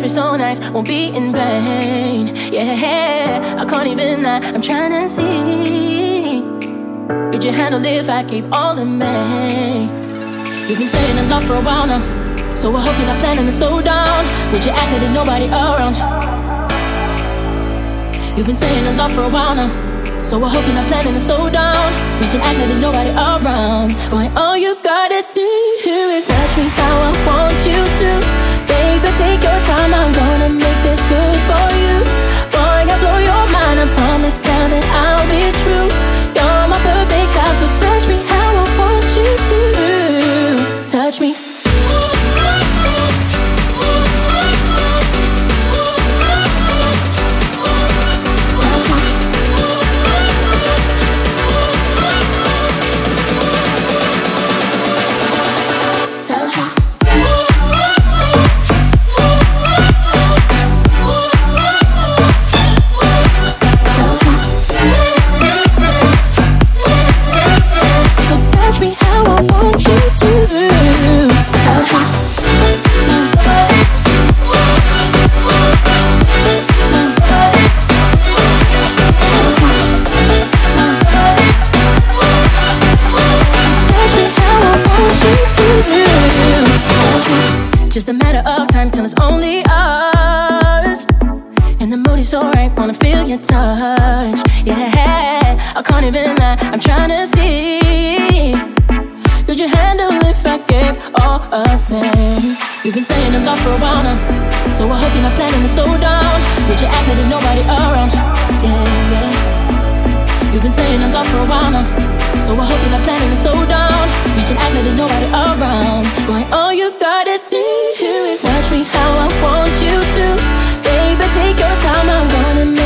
touch me so nice won't be in vain. Yeah, I can't even lie, I'm trying to see. Could you handle it if I gave all in May? You've been saying a lot for a while now, so I hope you're not planning to slow down. Would you act like there's nobody around? You've been saying a lot for a while now, so I hope you're not planning to slow down. We can act like there's nobody around. Boy, all you gotta do is touch me how I want you to. Baby, take your time, I'm gonna make this good for you. Boy, I blow your mind, I promise now that I'll be true. You're my perfect type, so touch me how I want you to. Touch me. Just a matter of time till it's only us. And the mood is so right, wanna feel your touch. Yeah, I can't even lie, I'm trying to see. Could you handle if I gave all of me? You've been saying a lot for a while now, so I hope you're not planning to slow down. Would you act like there's nobody around? Yeah, yeah. You've been saying a lot for a while now, so I hope you're not planning to slow down. We can act like there's nobody around. Boy, all you gotta do is touch me how I want you to. Baby, take your time, I'm gonna